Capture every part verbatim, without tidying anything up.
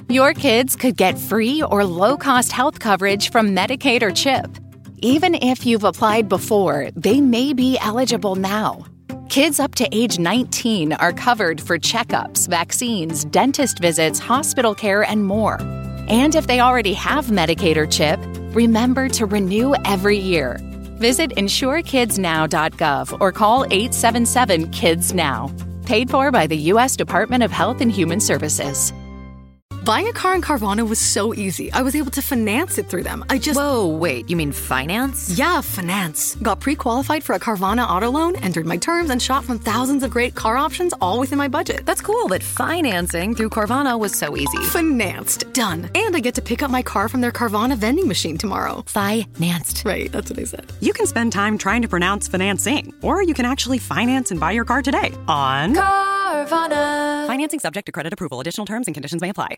Your kids could get free or low-cost health coverage from Medicaid or CHIP. Even if you've applied before, they may be eligible now. Kids up to age nineteen are covered for checkups, vaccines, dentist visits, hospital care, and more. And if they already have Medicaid or CHIP, remember to renew every year. Visit insure kids now dot gov or call eight seven seven kids now. Paid for by the U S Department of Health and Human Services. Buying a car in Carvana was so easy. I was able to finance it through them. I just... Whoa, wait, you mean finance? Yeah, finance. Got pre-qualified for a Carvana auto loan, entered my terms, and shot from thousands of great car options, all within my budget. That's cool, but financing through Carvana was so easy. Financed. Done. And I get to pick up my car from their Carvana vending machine tomorrow. Financed. Right, that's what I said. You can spend time trying to pronounce financing, or you can actually finance and buy your car today on Carvana. Financing subject to credit approval. Additional terms and conditions may apply.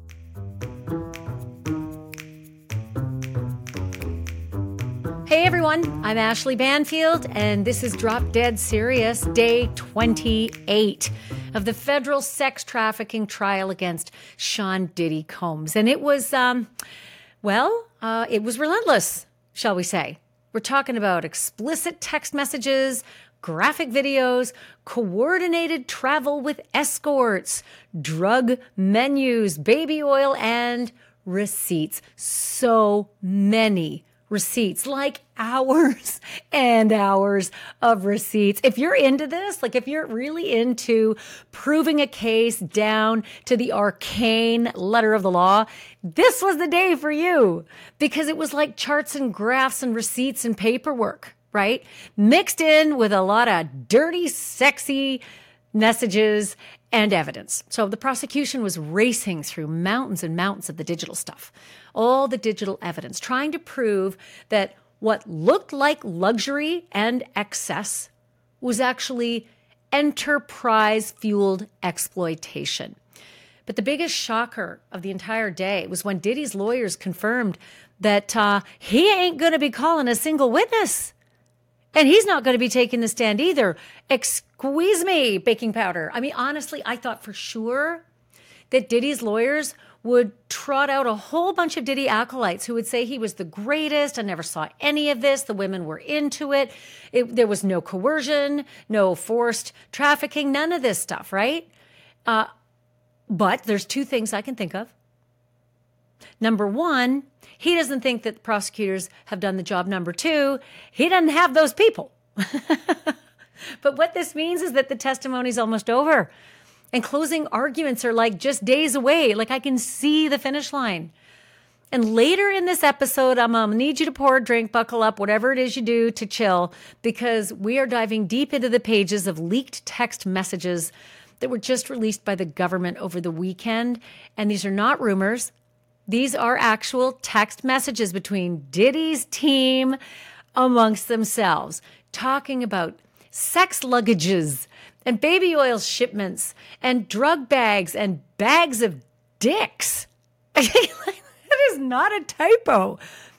Hey everyone, I'm Ashley Banfield, and this is Drop Dead Serious, day twenty-eight of the federal sex trafficking trial against Sean Diddy Combs. And it was, um, well, uh, it was relentless, shall we say. We're talking about explicit text messages, graphic videos, coordinated travel with escorts, drug menus, baby oil, and receipts. So many receipts, like hours and hours of receipts. If you're into this, like if you're really into proving a case down to the arcane letter of the law, this was the day for you, because it was like charts and graphs and receipts and paperwork, right? Mixed in with a lot of dirty, sexy messages and evidence. So the prosecution was racing through mountains and mountains of the digital stuff, all the digital evidence, trying to prove that what looked like luxury and excess was actually enterprise-fueled exploitation. But the biggest shocker of the entire day was when Diddy's lawyers confirmed that uh, he ain't going to be calling a single witness. And he's not going to be taking the stand either. Excuse me, baking powder. I mean, honestly, I thought for sure that Diddy's lawyers would trot out a whole bunch of Diddy acolytes who would say he was the greatest. I never saw any of this. The women were into it. it there was no coercion, no forced trafficking, none of this stuff, right? Uh, but there's two things I can think of. Number one, he doesn't think that the prosecutors have done the job. Number two, he doesn't have those people. But what this means is that the testimony's almost over. And closing arguments are like just days away. Like I can see the finish line. And later in this episode, I'm going to need you to pour a drink, buckle up, whatever it is you do to chill, because we are diving deep into the pages of leaked text messages that were just released by the government over the weekend. And these are not rumors. These are actual text messages between Diddy's team amongst themselves, talking about sex luggages and baby oil shipments and drug bags and bags of dicks. That is not a typo.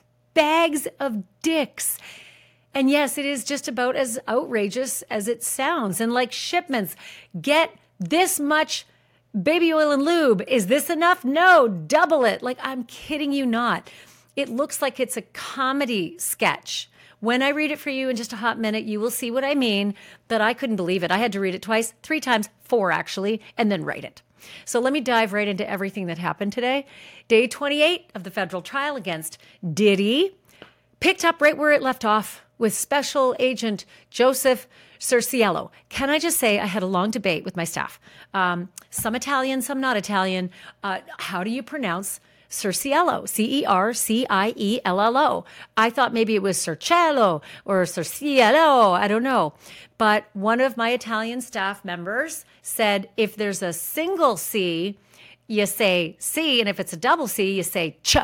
Bags of dicks. And yes, it is just about as outrageous as it sounds. And like shipments, get this much baby oil and lube. Is this enough? No, double it. Like, I'm kidding you not. It looks like it's a comedy sketch. When I read it for you in just a hot minute, you will see what I mean, but I couldn't believe it. I had to read it twice, three times, four actually, and then write it. So let me dive right into everything that happened today. Day twenty-eight of the federal trial against Diddy picked up right where it left off with Special Agent Joseph Cerciello. Can I just say I had a long debate with my staff. Um, some Italian, some not Italian. Uh, how do you pronounce Cerciello? C E R C I E L L O. I thought maybe it was Cercello or Cerciello. I don't know. But one of my Italian staff members said if there's a single C, you say C, and if it's a double C, you say ch.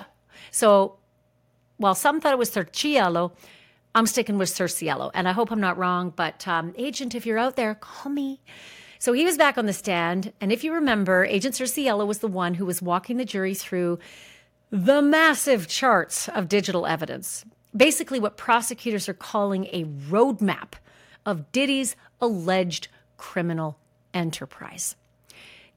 So while some thought it was Cerciello, I'm sticking with Cerciello, and I hope I'm not wrong, but um, Agent, if you're out there, call me. So he was back on the stand, and if you remember, Agent Cerciello was the one who was walking the jury through the massive charts of digital evidence, basically what prosecutors are calling a roadmap of Diddy's alleged criminal enterprise.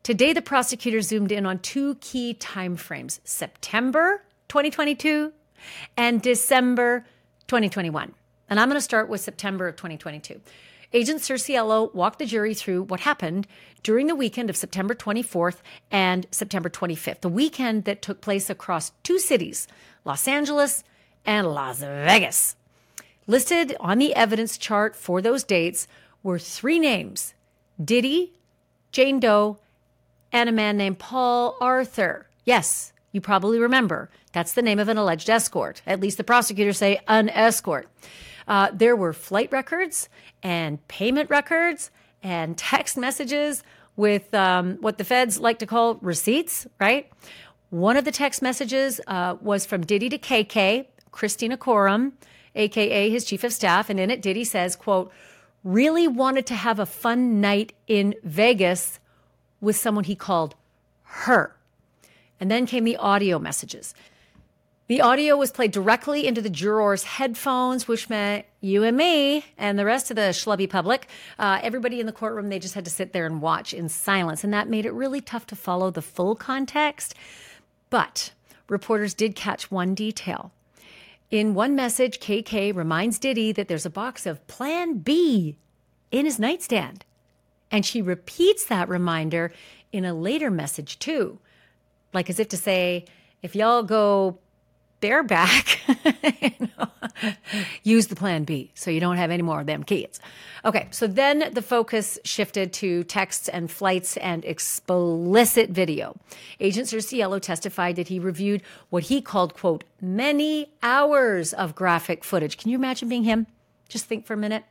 Today, the prosecutor zoomed in on two key timeframes, September twenty twenty-two and December twenty twenty-one. And I'm going to start with September of twenty twenty-two. Agent Cerciello walked the jury through what happened during the weekend of September twenty-fourth and September twenty-fifth, the weekend that took place across two cities, Los Angeles and Las Vegas. Listed on the evidence chart for those dates were three names, Diddy, Jane Doe, and a man named Paul Arthur. Yes, you probably remember. That's the name of an alleged escort. At least the prosecutors say an escort. Uh, there were flight records and payment records and text messages with um, what the feds like to call receipts, right? One of the text messages uh, was from Diddy to K K, Christina Coram, a k a his chief of staff. And in it, Diddy says, quote, really wanted to have a fun night in Vegas with someone he called her. And then came the audio messages. The audio was played directly into the jurors' headphones, which meant you and me and the rest of the schlubby public, uh, everybody in the courtroom, they just had to sit there and watch in silence. And that made it really tough to follow the full context. But reporters did catch one detail. In one message, K K reminds Diddy that there's a box of Plan B in his nightstand. And she repeats that reminder in a later message, too. Like as if to say, if y'all go bareback, you know, use the Plan B so you don't have any more of them kids. Okay, so then the focus shifted to texts and flights and explicit video. Agent Cerciello testified that he reviewed what he called, quote, many hours of graphic footage. Can you imagine being him? Just think for a minute.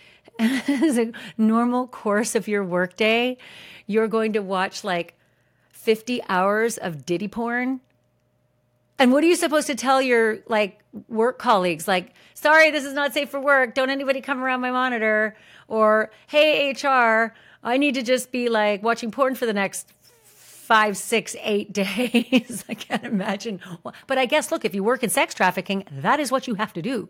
As a normal course of your workday, you're going to watch like fifty hours of Diddy porn. And what are you supposed to tell your like work colleagues? Like, sorry, this is not safe for work. Don't anybody come around my monitor. Or, hey, H R, I need to just be like watching porn for the next five, six, eight days. I can't imagine. But I guess, look, if you work in sex trafficking, that is what you have to do.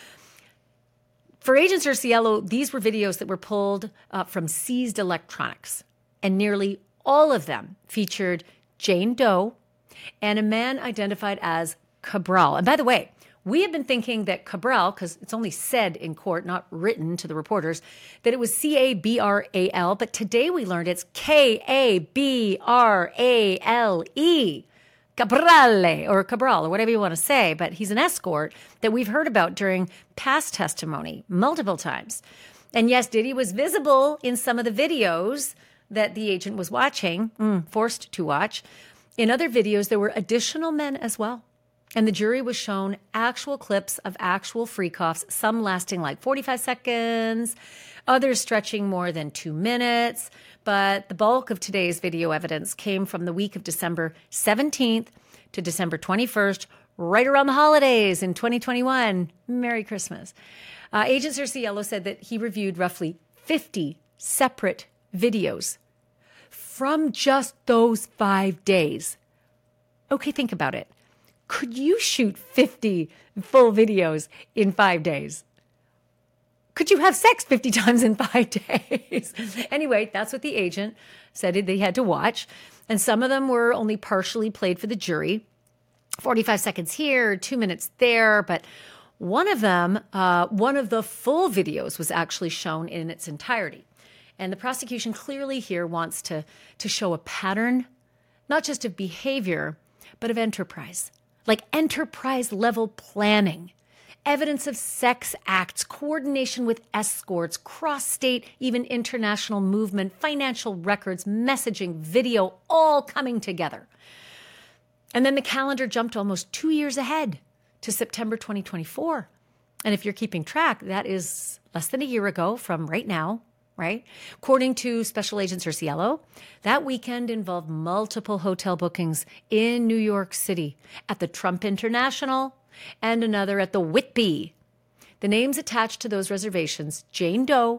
For Agent Cerciello, these were videos that were pulled uh, from seized electronics. And nearly all of them featured Jane Doe and a man identified as Cabral. And by the way, we have been thinking that Cabral, because it's only said in court, not written to the reporters, that it was C A B R A L. But today we learned it's K A B R A L E. Cabrale or Cabral or whatever you want to say, but he's an escort that we've heard about during past testimony multiple times. And yes, Diddy was visible in some of the videos that the agent was watching, mm, forced to watch. In other videos, there were additional men as well. And the jury was shown actual clips of actual freak-offs, some lasting like forty-five seconds, others stretching more than two minutes. But the bulk of today's video evidence came from the week of December seventeenth to December twenty-first, right around the holidays in twenty twenty-one. Merry Christmas. Uh, Agent Cerciello said that he reviewed roughly fifty separate videos from just those five days. Okay, think about it. Could you shoot fifty full videos in five days? Could you have sex fifty times in five days? Anyway, that's what the agent said they had to watch. And some of them were only partially played for the jury. forty-five seconds here, two minutes there. But one of them, uh, one of the full videos was actually shown in its entirety. And the prosecution clearly here wants to, to show a pattern, not just of behavior, but of enterprise, like enterprise level planning. Evidence of sex acts, coordination with escorts, cross-state, even international movement, financial records, messaging, video, all coming together. And then the calendar jumped almost two years ahead to September twenty twenty-four. And if you're keeping track, that is less than a year ago from right now, right? According to Special Agent Cerciello, that weekend involved multiple hotel bookings in New York City at the Trump International, and another at the Whitby. The names attached to those reservations, Jane Doe,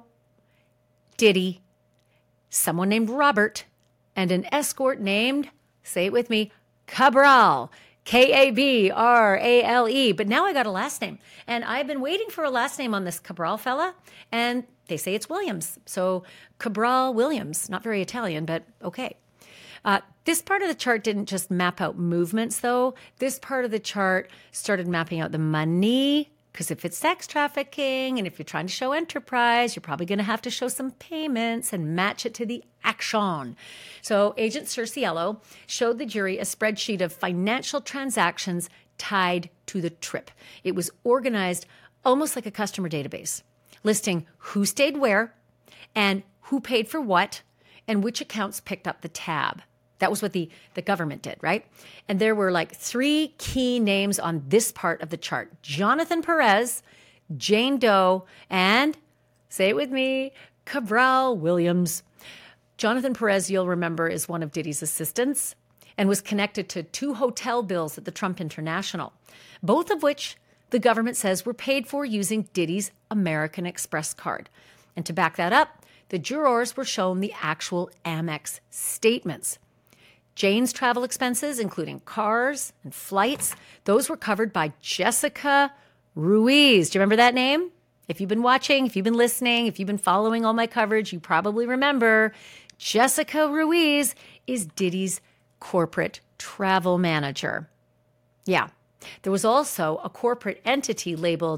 Diddy, someone named Robert, and an escort named, say it with me, Cabral, K A B R A L E. But now I got a last name. And I've been waiting for a last name on this Cabral fella, and they say it's Williams. So Cabral Williams, not very Italian, but okay. Uh, this part of the chart didn't just map out movements, though. This part of the chart started mapping out the money, because if it's sex trafficking and if you're trying to show enterprise, you're probably going to have to show some payments and match it to the action. So Agent Cerciello showed the jury a spreadsheet of financial transactions tied to the trip. It was organized almost like a customer database, listing who stayed where and who paid for what and which accounts picked up the tab. That was what the, the government did, right? And there were like three key names on this part of the chart: Jonathan Perez, Jane Doe, and, say it with me, Cabral Williams. Jonathan Perez, you'll remember, is one of Diddy's assistants and was connected to two hotel bills at the Trump International, both of which the government says were paid for using Diddy's American Express card. And to back that up, the jurors were shown the actual Amex statements. Jane's travel expenses, including cars and flights, those were covered by Jessica Ruiz. Do you remember that name? If you've been watching, if you've been listening, if you've been following all my coverage, you probably remember Jessica Ruiz is Diddy's corporate travel manager. Yeah. There was also a corporate entity labeled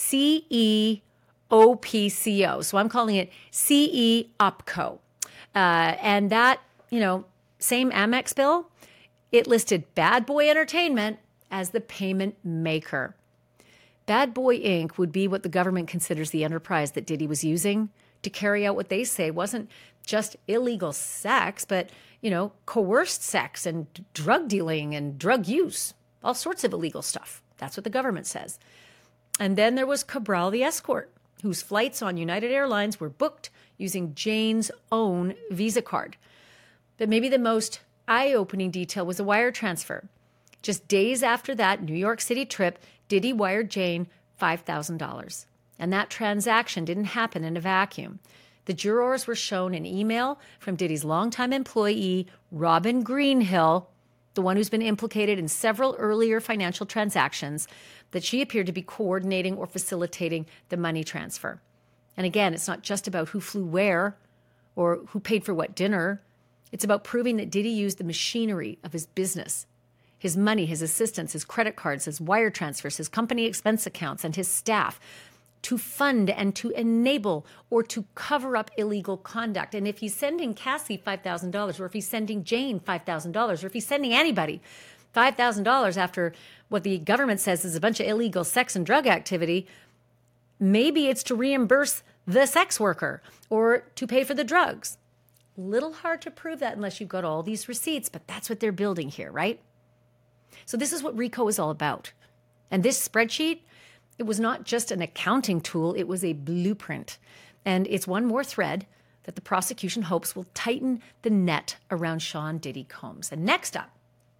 C E O P C O. So I'm calling it C E O P C O. Uh, and that, you know, same Amex bill, it listed Bad Boy Entertainment as the payment maker. Bad Boy Incorporated would be what the government considers the enterprise that Diddy was using to carry out what they say wasn't just illegal sex, but, you know, coerced sex and drug dealing and drug use, all sorts of illegal stuff. That's what the government says. And then there was Cabral the escort, whose flights on United Airlines were booked using Jane's own Visa card. But maybe the most eye-opening detail was a wire transfer. Just days after that New York City trip, Diddy wired Jane five thousand dollars. And that transaction didn't happen in a vacuum. The jurors were shown an email from Diddy's longtime employee, Robin Greenhill, the one who's been implicated in several earlier financial transactions, that she appeared to be coordinating or facilitating the money transfer. And again, it's not just about who flew where or who paid for what dinner. It's about proving that Diddy used the machinery of his business, his money, his assistants, his credit cards, his wire transfers, his company expense accounts, and his staff to fund and to enable or to cover up illegal conduct. And if he's sending Cassie five thousand dollars, or if he's sending Jane five thousand dollars, or if he's sending anybody five thousand dollars after what the government says is a bunch of illegal sex and drug activity, maybe it's to reimburse the sex worker or to pay for the drugs. Little hard to prove that unless you've got all these receipts, but that's what they're building here, right? So this is what RICO is all about. And this spreadsheet, it was not just an accounting tool, it was a blueprint. And it's one more thread that the prosecution hopes will tighten the net around Sean Diddy Combs. And next up,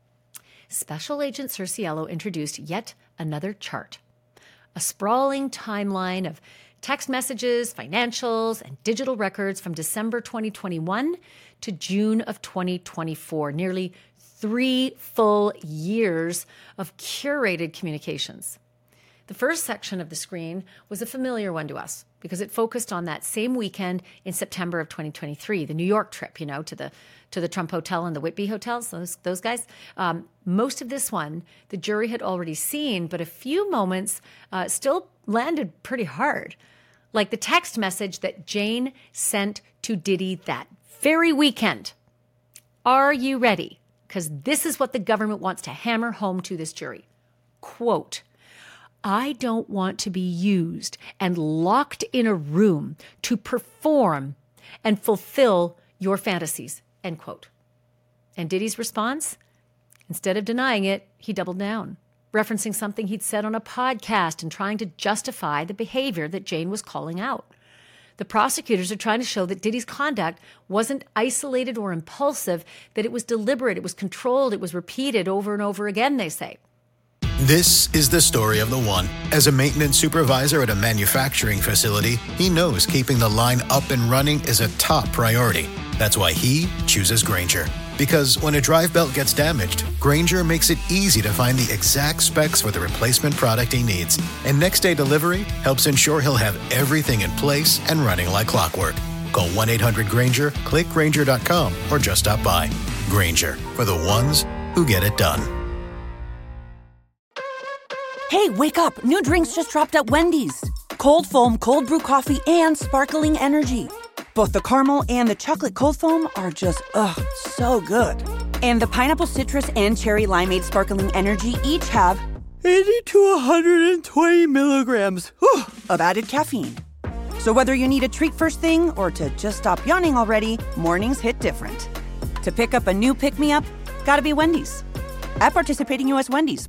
Special Agent Cerciello introduced yet another chart, a sprawling timeline of text messages, financials, and digital records from December twenty twenty-one to June of twenty twenty-four, nearly three full years of curated communications. The first section of the screen was a familiar one to us because it focused on that same weekend in September of twenty twenty-three, the New York trip, you know, to the to the Trump Hotel and the Whitby hotels, those, those guys. Um, most of this one, the jury had already seen, but a few moments uh, still landed pretty hard. Like the text message that Jane sent to Diddy that very weekend. Are you ready? Because this is what the government wants to hammer home to this jury. Quote, I don't want to be used and locked in a room to perform and fulfill your fantasies, end quote. And Diddy's response? Instead of denying it, he doubled down, referencing something he'd said on a podcast and trying to justify the behavior that Jane was calling out. The prosecutors are trying to show that Diddy's conduct wasn't isolated or impulsive, that it was deliberate, it was controlled, it was repeated over and over again, they say. This is the story of the one. As a maintenance supervisor at a manufacturing facility, he knows keeping the line up and running is a top priority. That's why he chooses Grainger. Because when a drive belt gets damaged, Grainger makes it easy to find the exact specs for the replacement product he needs. And next day delivery helps ensure he'll have everything in place and running like clockwork. Call one eight hundred Grainger, click Grainger dot com, or just stop by. Grainger, for the ones who get it done. Hey, wake up. New drinks just dropped at Wendy's. Cold foam, cold brew coffee, and sparkling energy. Both the caramel and the chocolate cold foam are just, ugh, so good. And the pineapple citrus and cherry limeade sparkling energy each have eighty to one hundred twenty milligrams whew, of added caffeine. So whether you need a treat first thing or to just stop yawning already, mornings hit different. To pick up a new pick-me-up, gotta be Wendy's. At participating U S Wendy's.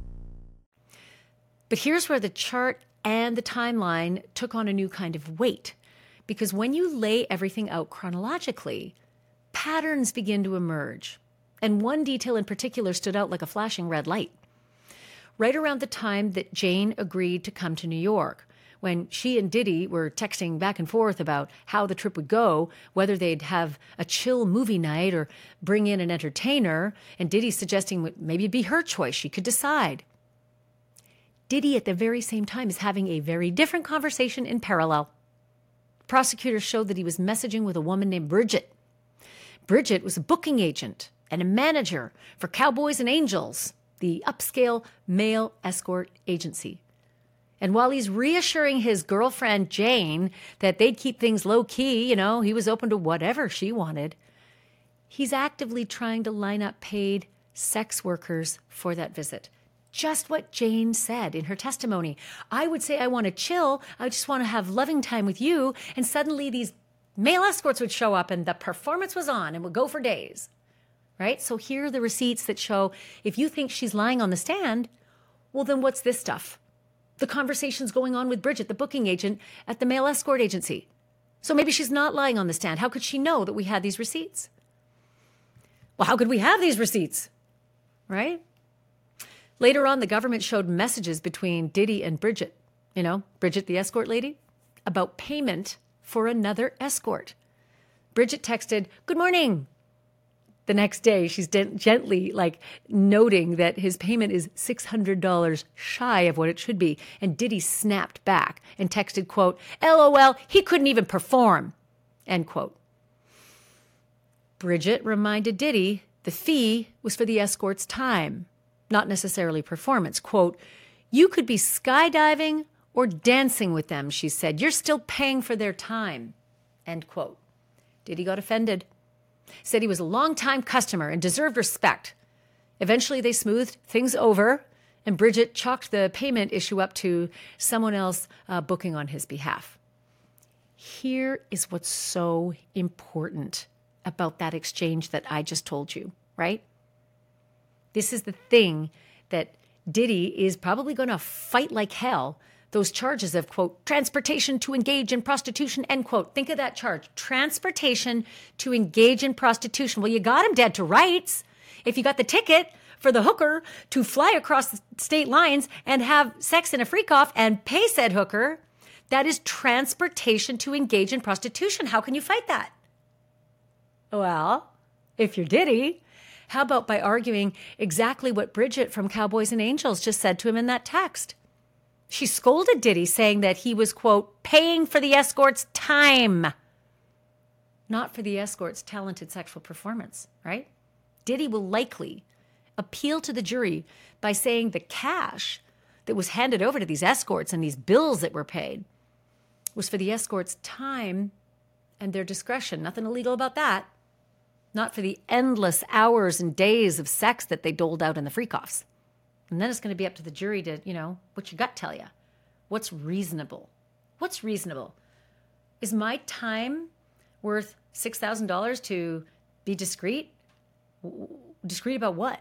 But here's where the chart and the timeline took on a new kind of weight. Because when you lay everything out chronologically, patterns begin to emerge. And one detail in particular stood out like a flashing red light. Right around the time that Jane agreed to come to New York, when she and Diddy were texting back and forth about how the trip would go, whether they'd have a chill movie night or bring in an entertainer, and Diddy suggesting maybe it'd be her choice, she could decide. Diddy at the very same time is having a very different conversation in parallel. Prosecutors showed that he was messaging with a woman named Bridget. Bridget was a booking agent and a manager for Cowboys and Angels, the upscale male escort agency. And while he's reassuring his girlfriend, Jane, that they'd keep things low-key, you know, he was open to whatever she wanted, he's actively trying to line up paid sex workers for that visit. Just what Jane said in her testimony. I would say I want to chill, I just want to have loving time with you, and suddenly these male escorts would show up and the performance was on and would go for days. Right? So here are the receipts that show if you think she's lying on the stand, well, then what's this stuff? The conversations going on with Bridget, the booking agent at the male escort agency. So maybe she's not lying on the stand. How could she know that we had these receipts? Well, how could we have these receipts? Right? Later on, the government showed messages between Diddy and Bridget, you know, Bridget, the escort lady, about payment for another escort. Bridget texted, "Good morning." The next day, she's de- gently like noting that his payment is six hundred dollars shy of what it should be. And Diddy snapped back and texted, quote, "L O L, he couldn't even perform," end quote. Bridget reminded Diddy the fee was for the escort's time, not necessarily performance. Quote, "You could be skydiving or dancing with them," she said. "You're still paying for their time," end quote. Diddy got offended. Said he was a long-time customer and deserved respect. Eventually, they smoothed things over, and Bridget chalked the payment issue up to someone else uh, booking on his behalf. Here is what's so important about that exchange that I just told you, right? This is the thing that Diddy is probably going to fight like hell. Those charges of, quote, transportation to engage in prostitution, end quote. Think of that charge, transportation to engage in prostitution. Well, you got him dead to rights. If you got the ticket for the hooker to fly across the state lines and have sex in a freak-off and pay said hooker, that is transportation to engage in prostitution. How can you fight that? Well, if you're Diddy, how about by arguing exactly what Bridget from Cowboys and Angels just said to him in that text? She scolded Diddy, saying that he was, quote, paying for the escort's time, not for the escort's talented sexual performance, right? Diddy will likely appeal to the jury by saying the cash that was handed over to these escorts and these bills that were paid was for the escort's time and their discretion. Nothing illegal about that. Not for the endless hours and days of sex that they doled out in the freak-offs. And then it's going to be up to the jury to, you know, what your gut tell you. What's reasonable? What's reasonable? Is my time worth six thousand dollars to be discreet? Discreet about what?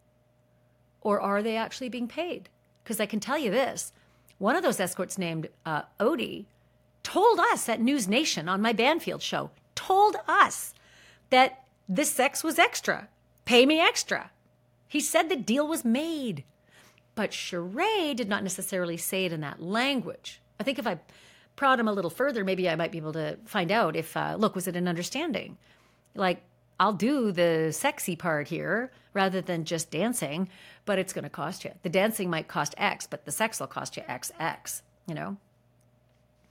Or are they actually being paid? Because I can tell you this. One of those escorts named uh, Odie told us at News Nation on my Banfield show, told us that this sex was extra. Pay me extra. He said the deal was made. But Sheree did not necessarily say it in that language. I think if I prod him a little further, maybe I might be able to find out if, uh, look, was it an understanding? Like, I'll do the sexy part here rather than just dancing, but it's going to cost you. The dancing might cost X, but the sex will cost you X X, you know?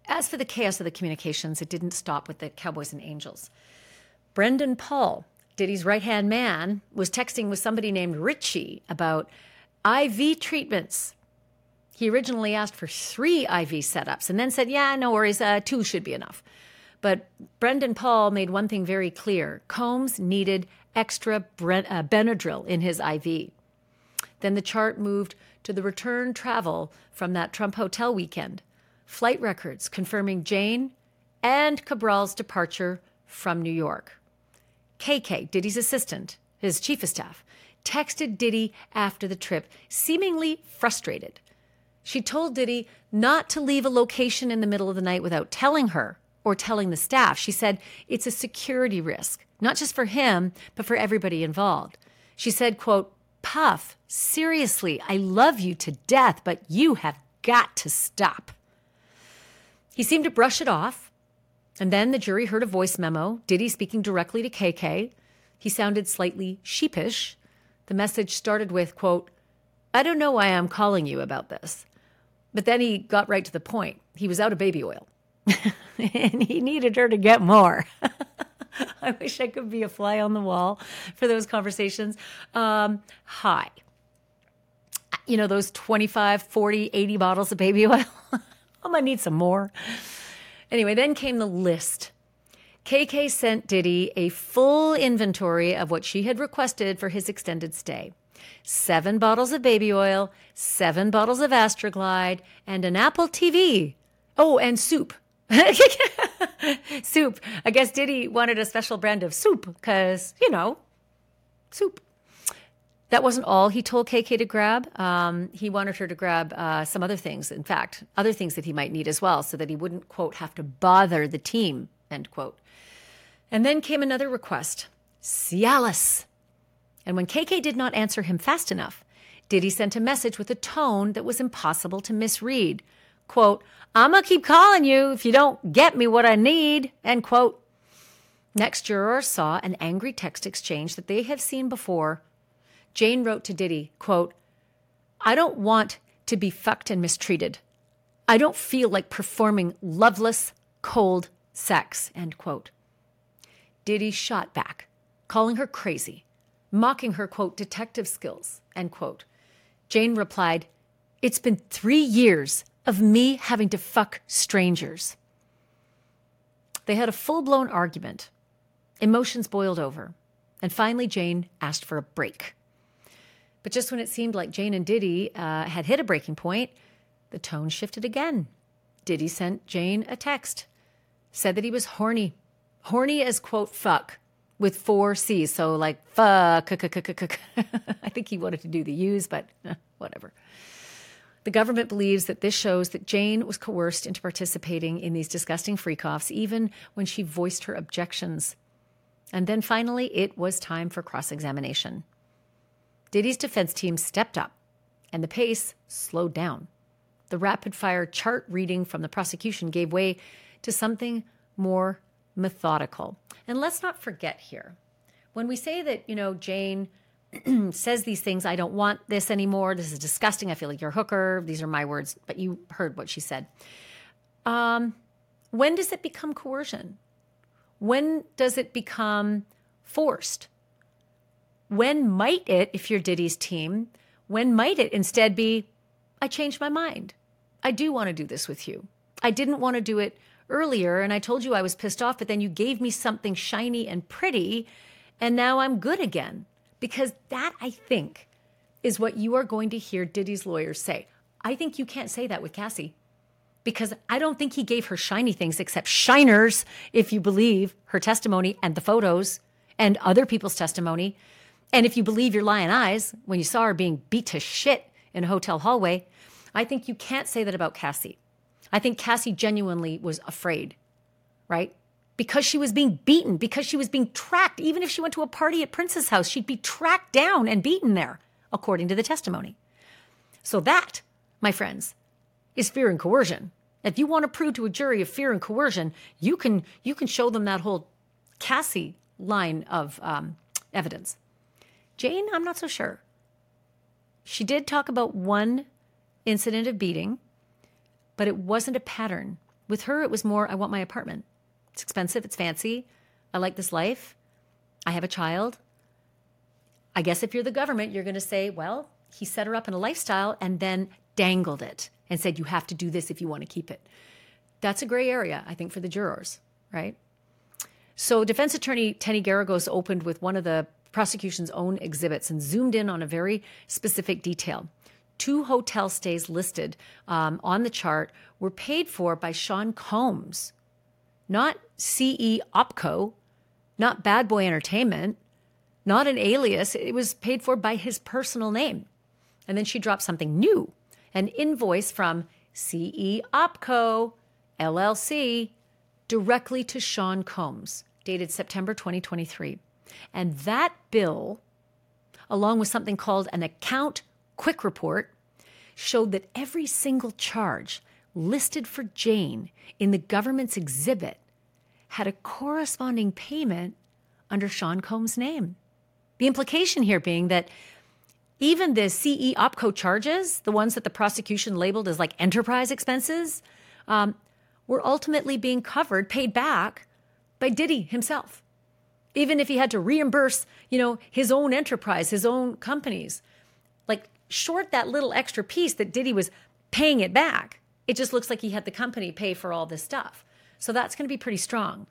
As for the chaos of the communications, it didn't stop with the Cowboys and Angels. Brendan Paul, Diddy's right-hand man, was texting with somebody named Richie about I V treatments. He originally asked for three I V setups and then said, yeah, no worries, uh, two should be enough. But Brendan Paul made one thing very clear. Combs needed extra Bre- uh, Benadryl in his I V. Then the chart moved to the return travel from that Trump hotel weekend. Flight records confirming Jane and Cabral's departure from New York. K K, Diddy's assistant, his chief of staff, texted Diddy after the trip, seemingly frustrated. She told Diddy not to leave a location in the middle of the night without telling her or telling the staff. She said it's a security risk, not just for him, but for everybody involved. She said, quote, Puff, seriously, I love you to death, but you have got to stop. He seemed to brush it off, and then the jury heard a voice memo, Diddy speaking directly to K K. He sounded slightly sheepish. The message started with, quote, I don't know why I'm calling you about this. But then he got right to the point. He was out of baby oil, and he needed her to get more. I wish I could be a fly on the wall for those conversations. Um, hi. You know, those twenty-five, forty, eighty bottles of baby oil? I might need some more. Anyway, then came the list. K K sent Diddy a full inventory of what she had requested for his extended stay. Seven bottles of baby oil, seven bottles of Astroglide, and an Apple T V. Oh, and soup. Soup. I guess Diddy wanted a special brand of soup because, you know, soup. That wasn't all he told K K to grab. Um, he wanted her to grab uh, some other things, in fact, other things that he might need as well, so that he wouldn't, quote, have to bother the team, end quote. And then came another request, Cialis. And when K K did not answer him fast enough, Diddy sent a message with a tone that was impossible to misread. Quote, I'm going to keep calling you if you don't get me what I need, end quote. Next, jurors saw an angry text exchange that they have seen before. Jane wrote to Diddy, quote, I don't want to be fucked and mistreated. I don't feel like performing loveless, cold sex, end quote. Diddy shot back, calling her crazy, mocking her, quote, detective skills, end quote. Jane replied, it's been three years of me having to fuck strangers. They had a full-blown argument. Emotions boiled over. And finally, Jane asked for a break. But just when it seemed like Jane and Diddy uh, had hit a breaking point, the tone shifted again. Diddy sent Jane a text, said that he was horny. Horny as, quote, fuck, with four C's. So like, fuck. I think he wanted to do the U's, but eh, whatever. The government believes that this shows that Jane was coerced into participating in these disgusting freak-offs, even when she voiced her objections. And then finally, it was time for cross-examination. Diddy's defense team stepped up, and the pace slowed down. The rapid-fire chart reading from the prosecution gave way to something more methodical. And let's not forget here, when we say that, you know, Jane says these things, I don't want this anymore, this is disgusting, I feel like you're a hooker, these are my words, but you heard what she said. Um, when does it become coercion? When does it become forced? When might it, if you're Diddy's team, when might it instead be, I changed my mind. I do want to do this with you. I didn't want to do it earlier, and I told you I was pissed off, but then you gave me something shiny and pretty, and now I'm good again. Because that, I think, is what you are going to hear Diddy's lawyers say. I think you can't say that with Cassie. Because I don't think he gave her shiny things except shiners, if you believe her testimony and the photos and other people's testimony. And if you believe your lying eyes when you saw her being beat to shit in a hotel hallway, I think you can't say that about Cassie. I think Cassie genuinely was afraid, right? Because she was being beaten, because she was being tracked. Even if she went to a party at Prince's house, she'd be tracked down and beaten there, according to the testimony. So that, my friends, is fear and coercion. If you want to prove to a jury of fear and coercion, you can you can show them that whole Cassie line of um, evidence. Jane, I'm not so sure. She did talk about one incident of beating, but it wasn't a pattern. With her, it was more, I want my apartment. It's expensive. It's fancy. I like this life. I have a child. I guess if you're the government, you're going to say, well, he set her up in a lifestyle and then dangled it and said, you have to do this if you want to keep it. That's a gray area, I think, for the jurors, right? So defense attorney Tenny Garagos opened with one of the prosecution's own exhibits and zoomed in on a very specific detail. Two hotel stays listed um, on the chart were paid for by Sean Combs, not C E Opco, not Bad Boy Entertainment, not an alias. It was paid for by his personal name. And then she dropped something new, an invoice from C E Opco, L L C, directly to Sean Combs, dated September twenty twenty-three. And that bill, along with something called an account quick report, showed that every single charge listed for Jane in the government's exhibit had a corresponding payment under Sean Combs' name. The implication here being that even the C E Opco charges, the ones that the prosecution labeled as like enterprise expenses, um, were ultimately being covered, paid back by Diddy himself. Even if he had to reimburse, you know, his own enterprise, his own companies, like short that little extra piece that Diddy was paying it back, it just looks like he had the company pay for all this stuff. So that's going to be pretty strong.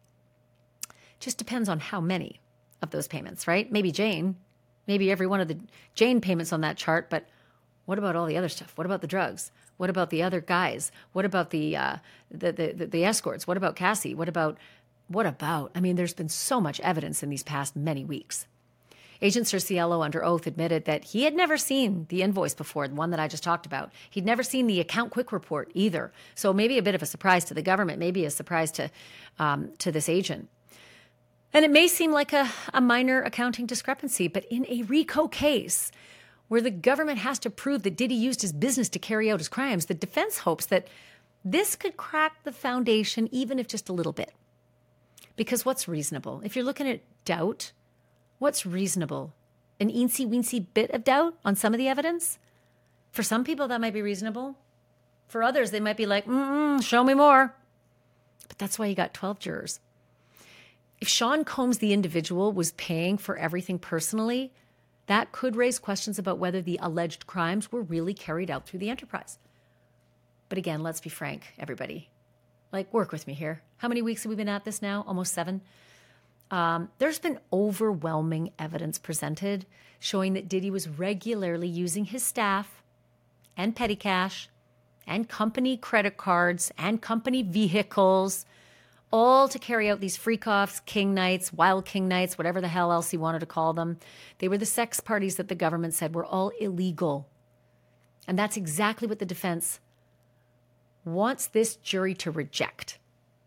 Just depends on how many of those payments, right? Maybe Jane, maybe every one of the Jane payments on that chart, but what about all the other stuff? What about the drugs? What about the other guys? What about the uh, the, the, the the escorts? What about Cassie? What about, what about? I mean, there's been so much evidence in these past many weeks. Agent Cerciello, under oath, admitted that he had never seen the invoice before, the one that I just talked about. He'd never seen the account quick report either. So maybe a bit of a surprise to the government, maybe a surprise to um, to this agent. And it may seem like a, a minor accounting discrepancy, but in a RICO case where the government has to prove that Diddy used his business to carry out his crimes, the defense hopes that this could crack the foundation, even if just a little bit. Because what's reasonable? If you're looking at doubt, what's reasonable? An eensy-weensy bit of doubt on some of the evidence? For some people, that might be reasonable. For others, they might be like, mm-mm, show me more. But that's why you got twelve jurors. If Sean Combs, the individual, was paying for everything personally, that could raise questions about whether the alleged crimes were really carried out through the enterprise. But again, let's be frank, everybody. Like, work with me here. How many weeks have we been at this now? Almost seven. Um, there's been overwhelming evidence presented showing that Diddy was regularly using his staff and petty cash and company credit cards and company vehicles, all to carry out these freak-offs, king nights, wild king nights, whatever the hell else he wanted to call them. They were the sex parties that the government said were all illegal. And that's exactly what the defense wants this jury to reject.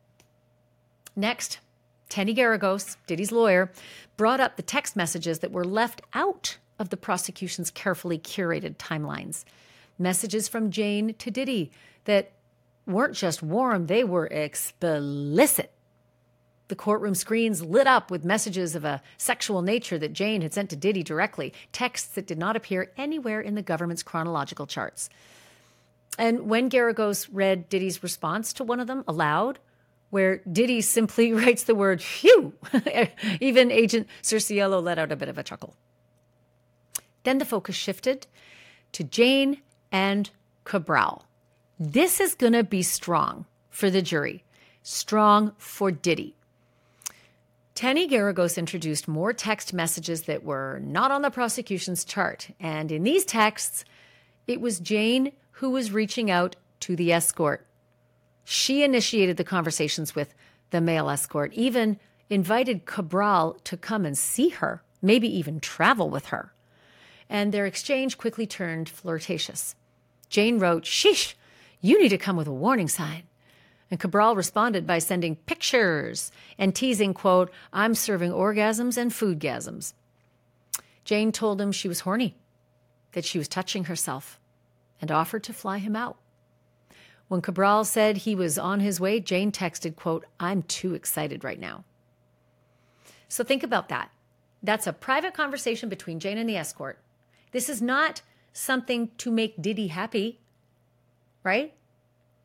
Next, Tenny Garagos, Diddy's lawyer, brought up the text messages that were left out of the prosecution's carefully curated timelines. Messages from Jane to Diddy that weren't just warm, they were explicit. The courtroom screens lit up with messages of a sexual nature that Jane had sent to Diddy directly, texts that did not appear anywhere in the government's chronological charts. And when Garagos read Diddy's response to one of them aloud, where Diddy simply writes the word phew, even Agent Cerciello let out a bit of a chuckle. Then the focus shifted to Jane and Cabral. This is going to be strong for the jury, strong for Diddy. Tenny Garagos introduced more text messages that were not on the prosecution's chart. And in these texts, it was Jane who was reaching out to the escort. She initiated the conversations with the male escort, even invited Cabral to come and see her, maybe even travel with her. And their exchange quickly turned flirtatious. Jane wrote, "Sheesh, you need to come with a warning sign." And Cabral responded by sending pictures and teasing, quote, "I'm serving orgasms and foodgasms." Jane told him she was horny, that she was touching herself, and offered to fly him out. When Cabral said he was on his way, Jane texted, quote, "I'm too excited right now." So think about that. That's a private conversation between Jane and the escort. This is not something to make Diddy happy, right?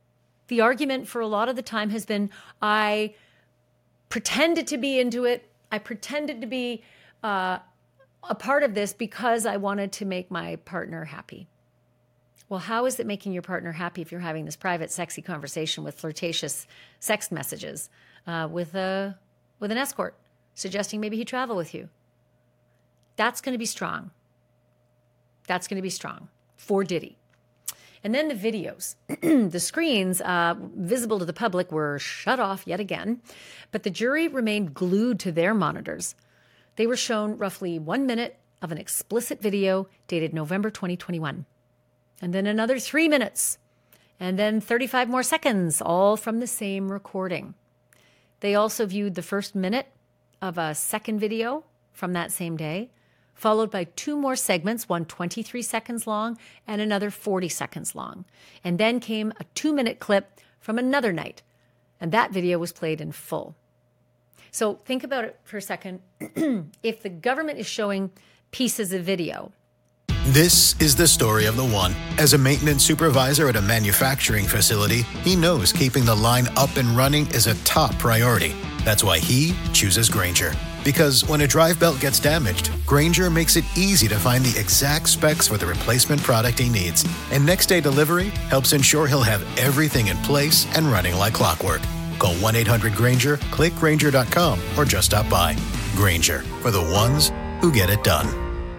The argument for a lot of the time has been, I pretended to be into it. I pretended to be uh, a part of this because I wanted to make my partner happy. Well, how is it making your partner happy if you're having this private, sexy conversation with flirtatious sex messages uh, with a with an escort, suggesting maybe he travel with you? That's going to be strong. That's going to be strong for Diddy. And then the videos. The screens uh, visible to the public were shut off yet again, but the jury remained glued to their monitors. They were shown roughly one minute of an explicit video dated November twenty twenty-one. And then another three minutes. And then thirty-five more seconds, all from the same recording. They also viewed the first minute of a second video from that same day, followed by two more segments, one twenty-three seconds long and another forty seconds long. And then came a two-minute clip from another night, and that video was played in full. So think about it for a second. If the government is showing pieces of video, this is the story of the one. As a maintenance supervisor at a manufacturing facility, he knows keeping the line up and running is a top priority. That's why he chooses Grainger. Because when a drive belt gets damaged, Grainger makes it easy to find the exact specs for the replacement product he needs. And next day delivery helps ensure he'll have everything in place and running like clockwork. Call one eight hundred Grainger, click Grainger dot com, or just stop by. Grainger, for the ones who get it done.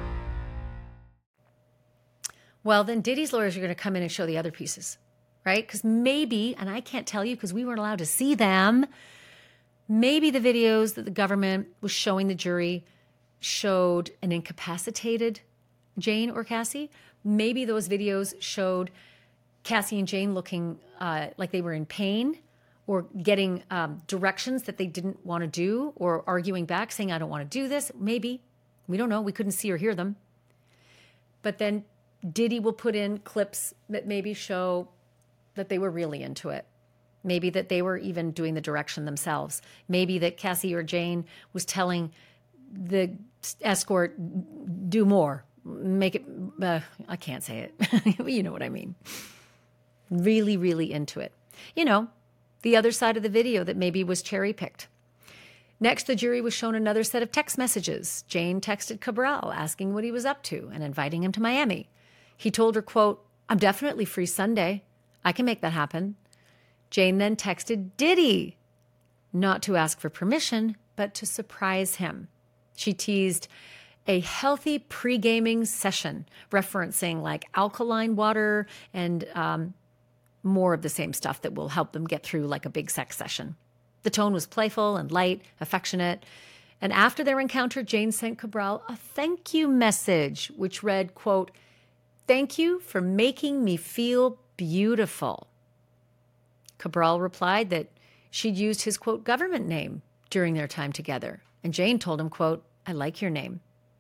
Well, then Diddy's lawyers are going to come in and show the other pieces, right? Because maybe, and I can't tell you because we weren't allowed to see them, maybe the videos that the government was showing the jury showed an incapacitated Jane or Cassie. Maybe those videos showed Cassie and Jane looking uh, like they were in pain or getting um, directions that they didn't want to do or arguing back saying, I don't want to do this. Maybe. We don't know. We couldn't see or hear them. But then Diddy will put in clips that maybe show that they were really into it. Maybe that they were even doing the direction themselves. Maybe that Cassie or Jane was telling the escort, do more, make it, uh, I can't say it. You know what I mean. Really, really into it. You know, the other side of the video that maybe was cherry-picked. Next, the jury was shown another set of text messages. Jane texted Cabral asking what he was up to and inviting him to Miami. He told her, quote, I'm definitely free Sunday. I can make that happen. Jane then texted Diddy, not to ask for permission, but to surprise him. She teased a healthy pre-gaming session, referencing like alkaline water and um, more of the same stuff that will help them get through like a big sex session. The tone was playful and light, affectionate. And after their encounter, Jane sent Cabral a thank you message, which read, quote, thank you for making me feel beautiful. Cabral replied that she'd used his, quote, government name during their time together. And Jane told him, quote, I like your name.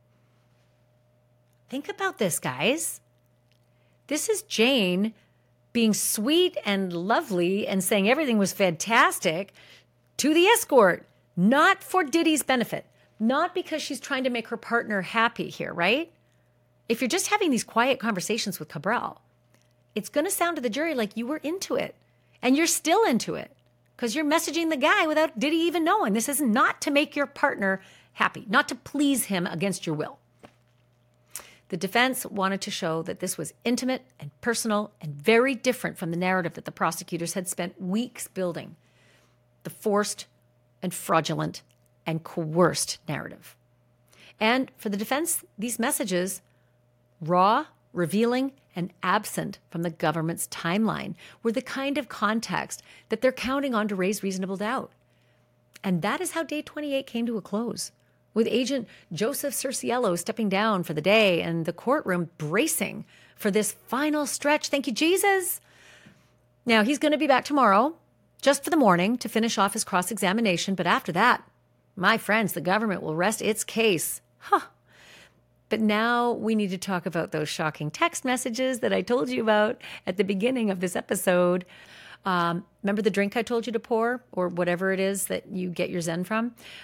Think about this, guys. This is Jane being sweet and lovely and saying everything was fantastic to the escort, not for Diddy's benefit, not because she's trying to make her partner happy here, right? If you're just having these quiet conversations with Cabral, it's going to sound to the jury like you were into it. And you're still into it because you're messaging the guy without Diddy even knowing. This is not to make your partner happy, not to please him against your will. The defense wanted to show that this was intimate and personal and very different from the narrative that the prosecutors had spent weeks building, the forced and fraudulent and coerced narrative. And for the defense, these messages, raw, revealing, and absent from the government's timeline, were the kind of context that they're counting on to raise reasonable doubt. And that is how day twenty-eight came to a close, with Agent Joseph Cerciello stepping down for the day and the courtroom bracing for this final stretch. Thank you, Jesus. Now, he's going to be back tomorrow, just for the morning, to finish off his cross-examination. But after that, my friends, the government will rest its case. Huh. But now we need to talk about those shocking text messages that I told you about at the beginning of this episode. Um, remember the drink I told you to pour, or whatever it is that you get your Zen from?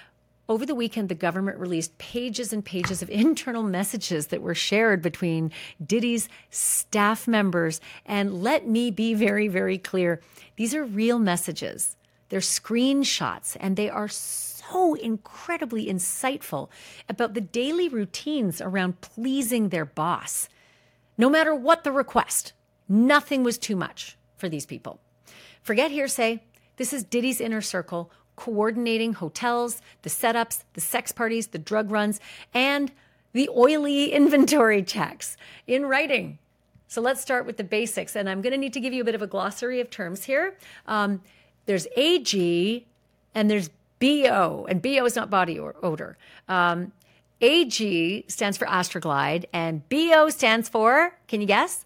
over the weekend, the government released pages and pages of internal messages that were shared between Diddy's staff members. And let me be very, very clear. These are real messages. They're screenshots, and they are so incredibly insightful about the daily routines around pleasing their boss. No matter what the request, nothing was too much for these people. Forget hearsay. This is Diddy's inner circle, coordinating hotels, the setups, the sex parties, the drug runs, and the oily inventory checks in writing. So let's start with the basics. And I'm going to need to give you a bit of a glossary of terms here. Um, there's A G and there's B O, and B O is not body or odor. Um, A G stands for Astroglide, and B O stands for, can you guess?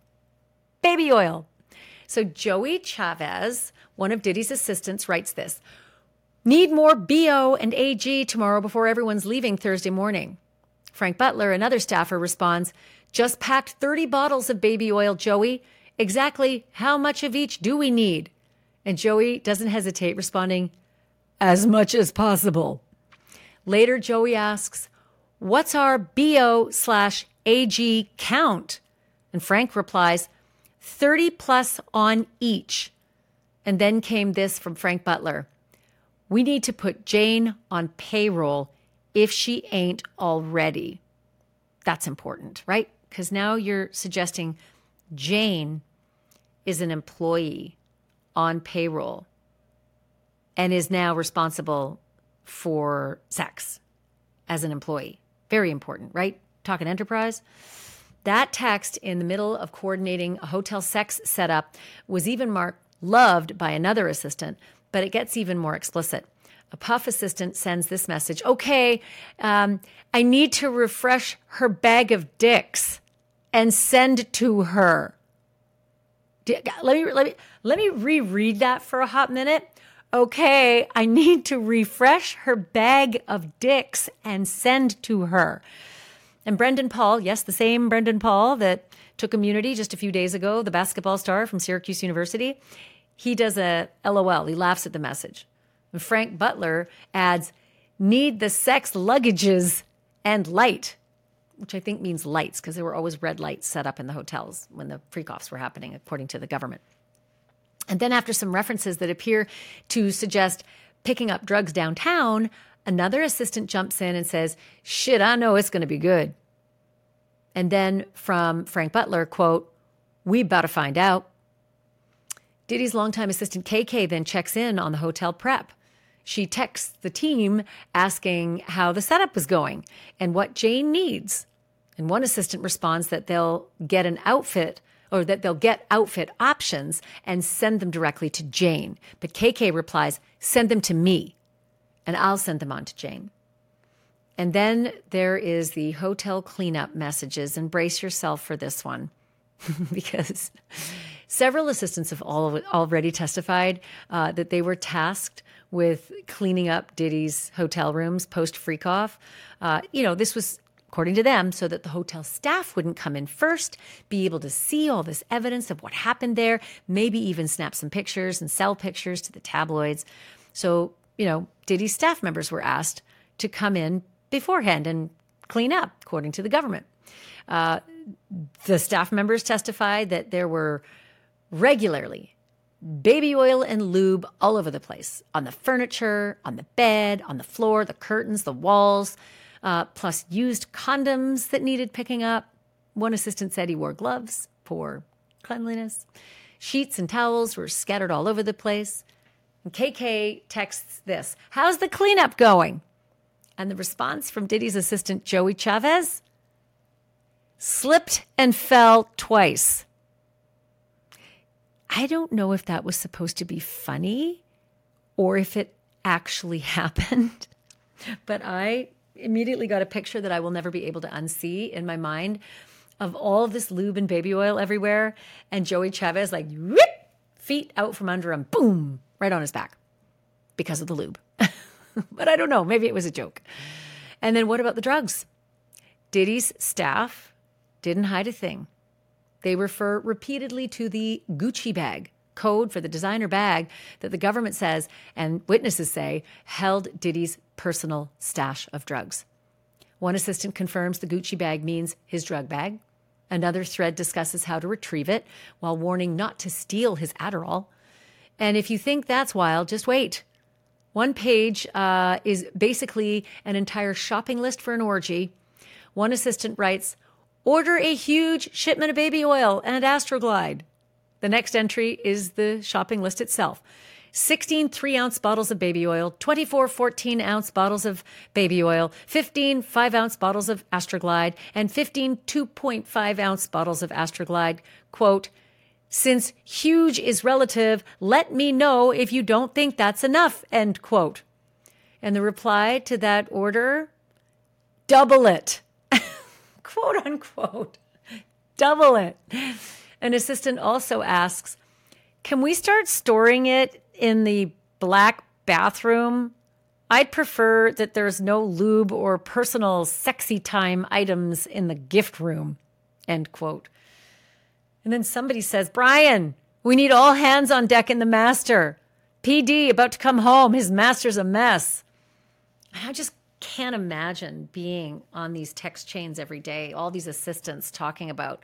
Baby oil. So Joey Chavez, one of Diddy's assistants, writes this: need more B O and A G tomorrow before everyone's leaving Thursday morning. Frank Butler, another staffer, responds, just packed thirty bottles of baby oil, Joey. Exactly how much of each do we need? And Joey doesn't hesitate, responding, as much as possible. Later, Joey asks, what's our B O slash A G count? And Frank replies, thirty plus on each. And then came this from Frank Butler: we need to put Jane on payroll if she ain't already. That's important, right? Because now you're suggesting Jane is an employee on payroll and is now responsible for sex as an employee. Very important, right? Talking enterprise. That text in the middle of coordinating a hotel sex setup was even marked loved by another assistant, but it gets even more explicit. A Puff assistant sends this message: okay, um, I need to refresh her bag of dicks and send to her. Let me, let me, let me reread that for a hot minute. Okay, I need to refresh her bag of dicks and send to her. And Brendan Paul, yes, the same Brendan Paul that took immunity just a few days ago, the basketball star from Syracuse University, he does a LOL. He laughs at the message. And Frank Butler adds, need the sex luggages and light, which I think means lights, because there were always red lights set up in the hotels when the freak-offs were happening, according to the government. And then after some references that appear to suggest picking up drugs downtown, another assistant jumps in and says, shit, I know it's going to be good. And then from Frank Butler, quote, we better find out. Diddy's longtime assistant K K then checks in on the hotel prep. She texts the team asking how the setup was going and what Jane needs. And one assistant responds that they'll get an outfit or that they'll get outfit options and send them directly to Jane. But K K replies, send them to me and I'll send them on to Jane. And then there is the hotel cleanup messages, and brace yourself for this one because several assistants have all, already testified uh, that they were tasked with cleaning up Diddy's hotel rooms post freak off. Uh, you know, this was, according to them, so that the hotel staff wouldn't come in first, be able to see all this evidence of what happened there, maybe even snap some pictures and sell pictures to the tabloids. So, you know, Diddy's staff members were asked to come in beforehand and clean up, according to the government. Uh, the staff members testified that there were regularly baby oil and lube all over the place, on the furniture, on the bed, on the floor, the curtains, the walls, uh, plus used condoms that needed picking up. One assistant said he wore gloves for cleanliness. Sheets and towels were scattered all over the place. And K K texts this: how's the cleanup going? And the response from Diddy's assistant, Joey Chavez: slipped and fell twice. I don't know if that was supposed to be funny or if it actually happened, but I immediately got a picture that I will never be able to unsee in my mind of all of this lube and baby oil everywhere, and Joey Chavez like whoop, feet out from under him, boom, right on his back because of the lube. But I don't know, maybe it was a joke. And then what about the drugs? Diddy's staff didn't hide a thing. They refer repeatedly to the Gucci bag, code for the designer bag that the government says and witnesses say held Diddy's personal stash of drugs. One assistant confirms the Gucci bag means his drug bag. Another thread discusses how to retrieve it while warning not to steal his Adderall. And if you think that's wild, just wait. One page uh, is basically an entire shopping list for an orgy. One assistant writes, order a huge shipment of baby oil and Astroglide. The next entry is the shopping list itself. sixteen three-ounce bottles of baby oil, twenty-four fourteen-ounce bottles of baby oil, fifteen five-ounce bottles of Astroglide, and fifteen two point five ounce bottles of Astroglide. Quote, since huge is relative, let me know if you don't think that's enough, end quote. And the reply to that order, double it. Quote unquote, double it. An assistant also asks, can we start storing it in the black bathroom? I'd prefer that there's no lube or personal sexy time items in the gift room, end quote. And then somebody says, Brian, we need all hands on deck in the master. P D about to come home. His master's a mess. I just can't imagine being on these text chains every day, all these assistants talking about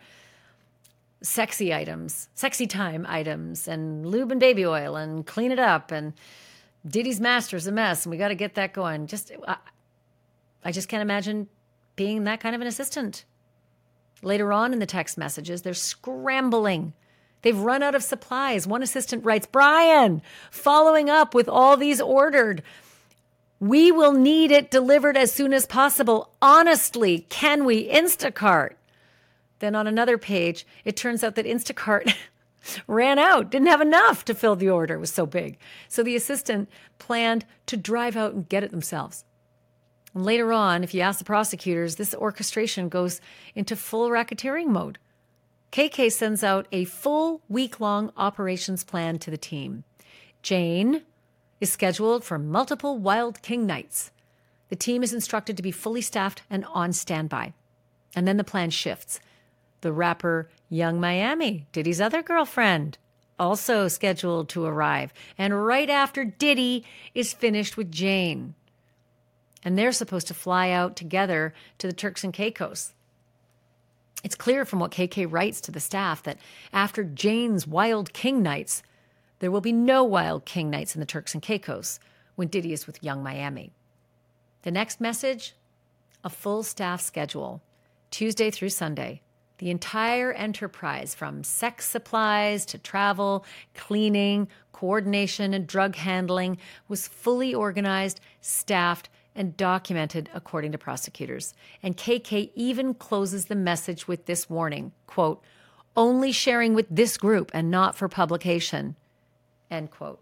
sexy items, sexy time items, and lube and baby oil, and clean it up, and Diddy's master's a mess, and we got to get that going. Just, I, I just can't imagine being that kind of an assistant. Later on in the text messages, they're scrambling. They've run out of supplies. One assistant writes, Brian, following up with all these ordered. We will need it delivered as soon as possible. Honestly, can we Instacart? Then on another page, it turns out that Instacart ran out, didn't have enough to fill the order. It was so big. So the assistant planned to drive out and get it themselves. And later on, if you ask the prosecutors, this orchestration goes into full racketeering mode. K K sends out a full week-long operations plan to the team. Jane is scheduled for multiple Wild King nights. The team is instructed to be fully staffed and on standby. And then the plan shifts. The rapper Young Miami, Diddy's other girlfriend, also scheduled to arrive. And right after Diddy is finished with Jane. And they're supposed to fly out together to the Turks and Caicos. It's clear from what K K writes to the staff that after Jane's Wild King nights, there will be no Wild King nights in the Turks and Caicos when Diddy is with Young Miami. The next message, a full staff schedule, Tuesday through Sunday. The entire enterprise, from sex supplies to travel, cleaning, coordination, and drug handling, was fully organized, staffed, and documented according to prosecutors. And K K even closes the message with this warning, quote, only sharing with this group and not for publication, end quote.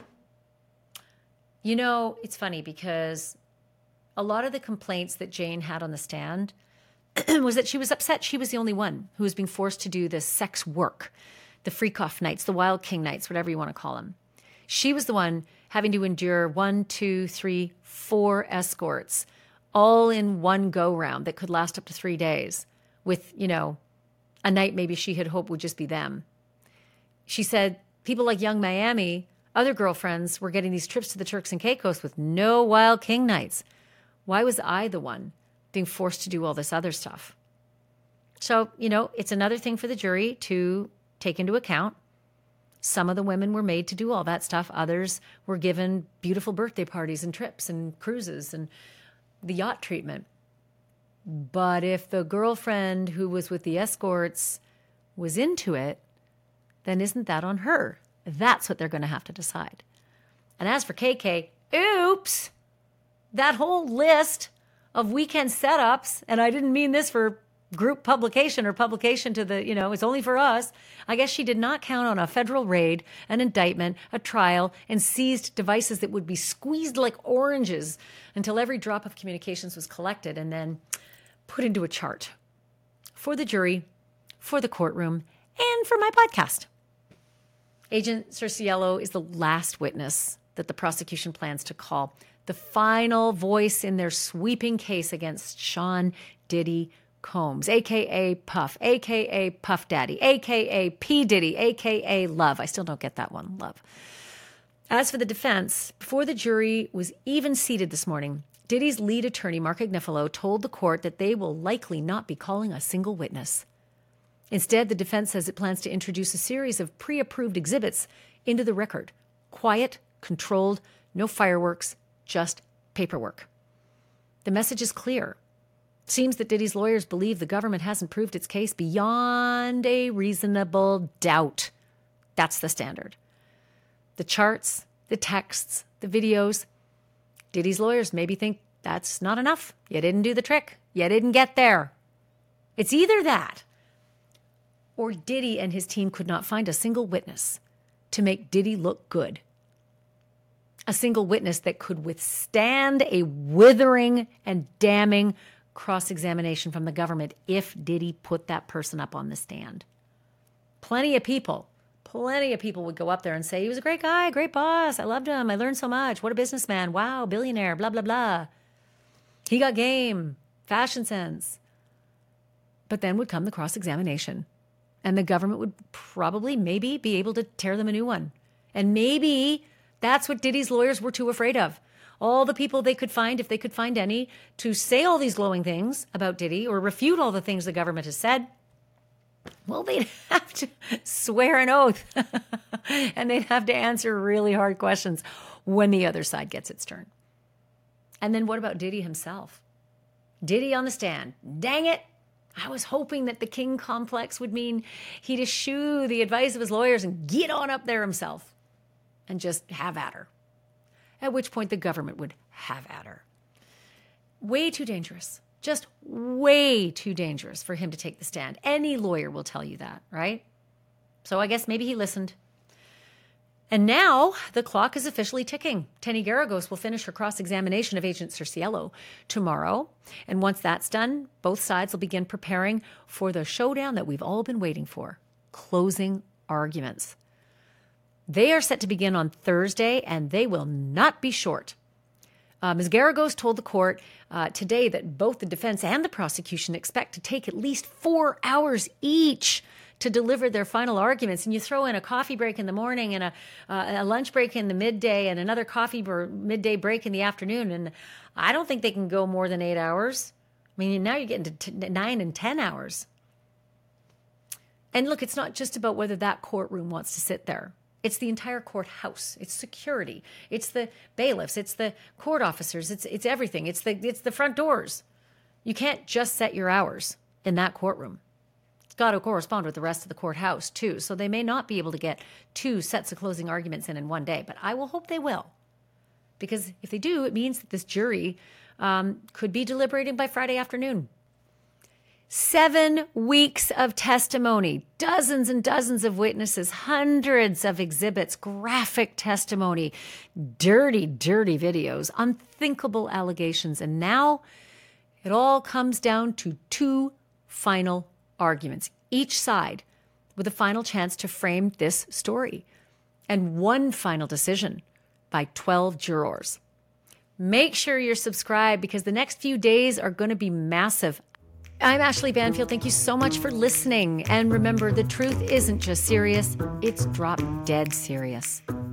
You know, it's funny because a lot of the complaints that Jane had on the stand was that she was upset she was the only one who was being forced to do this sex work, the freak-off nights, the Wild King nights, whatever you want to call them. She was the one having to endure one, two, three, four escorts, all in one go-round that could last up to three days with, you know, a night maybe she had hoped would just be them. She said people like Young Miami, other girlfriends, were getting these trips to the Turks and Caicos with no Wild King nights. Why was I the one being forced to do all this other stuff? So, you know, it's another thing for the jury to take into account. Some of the women were made to do all that stuff. Others were given beautiful birthday parties and trips and cruises and the yacht treatment. But if the girlfriend who was with the escorts was into it, then isn't that on her? That's what they're going to have to decide. And as for K K, oops, that whole list of weekend setups, and I didn't mean this for group publication or publication to the, you know, it's only for us. I guess she did not count on a federal raid, an indictment, a trial, and seized devices that would be squeezed like oranges until every drop of communications was collected and then put into a chart for the jury, for the courtroom, and for my podcast. Agent Cerciello is the last witness that the prosecution plans to call, the final voice in their sweeping case against Sean Diddy Combs, a k a. Puff, a k a. Puff Daddy, a k a. P. Diddy, a k a. Love. I still don't get that one, Love. As for the defense, before the jury was even seated this morning, Diddy's lead attorney, Mark Agnifilo, told the court that they will likely not be calling a single witness. Instead, the defense says it plans to introduce a series of pre-approved exhibits into the record. Quiet, controlled, no fireworks, just paperwork. The message is clear. It seems that Diddy's lawyers believe the government hasn't proved its case beyond a reasonable doubt. That's the standard. The charts, the texts, the videos. Diddy's lawyers maybe think that's not enough. You didn't do the trick. You didn't get there. It's either that, or Diddy and his team could not find a single witness to make Diddy look good. A single witness that could withstand a withering and damning cross-examination from the government if Diddy put that person up on the stand. Plenty of people, plenty of people would go up there and say, he was a great guy, great boss, I loved him, I learned so much, what a businessman, wow, billionaire, blah, blah, blah. He got game, fashion sense. But then would come the cross-examination, and the government would probably, maybe, be able to tear them a new one. And maybe that's what Diddy's lawyers were too afraid of. All the people they could find, if they could find any, to say all these glowing things about Diddy or refute all the things the government has said, well, they'd have to swear an oath and they'd have to answer really hard questions when the other side gets its turn. And then what about Diddy himself? Diddy on the stand. Dang it. I was hoping that the king complex would mean he'd eschew the advice of his lawyers and get on up there himself and just have at her. At which point the government would have at her. Way too dangerous. Just way too dangerous for him to take the stand. Any lawyer will tell you that, right? So I guess maybe he listened. And now the clock is officially ticking. Tenny Garagos will finish her cross-examination of Agent Cerciello tomorrow. And once that's done, both sides will begin preparing for the showdown that we've all been waiting for, closing arguments. They are set to begin on Thursday, and they will not be short. Uh, Miz Garagos told the court uh, today that both the defense and the prosecution expect to take at least four hours each to deliver their final arguments. And you throw in a coffee break in the morning and a, uh, a lunch break in the midday and another coffee or midday break in the afternoon. And I don't think they can go more than eight hours. I mean, now you're getting to t- nine and ten hours. And look, it's not just about whether that courtroom wants to sit there. It's the entire courthouse. It's security. It's the bailiffs. It's the court officers. It's it's everything. It's the it's the front doors. You can't just set your hours in that courtroom. It's got to correspond with the rest of the courthouse too. So they may not be able to get two sets of closing arguments in in one day, but I will hope they will. Because if they do, it means that this jury um, could be deliberating by Friday afternoon. Seven weeks of testimony, dozens and dozens of witnesses, hundreds of exhibits, graphic testimony, dirty, dirty videos, unthinkable allegations. And now it all comes down to two final arguments, each side with a final chance to frame this story, and one final decision by twelve jurors. Make sure you're subscribed because the next few days are going to be massive. I'm Ashley Banfield. Thank you so much for listening. And remember, the truth isn't just serious, it's drop dead serious.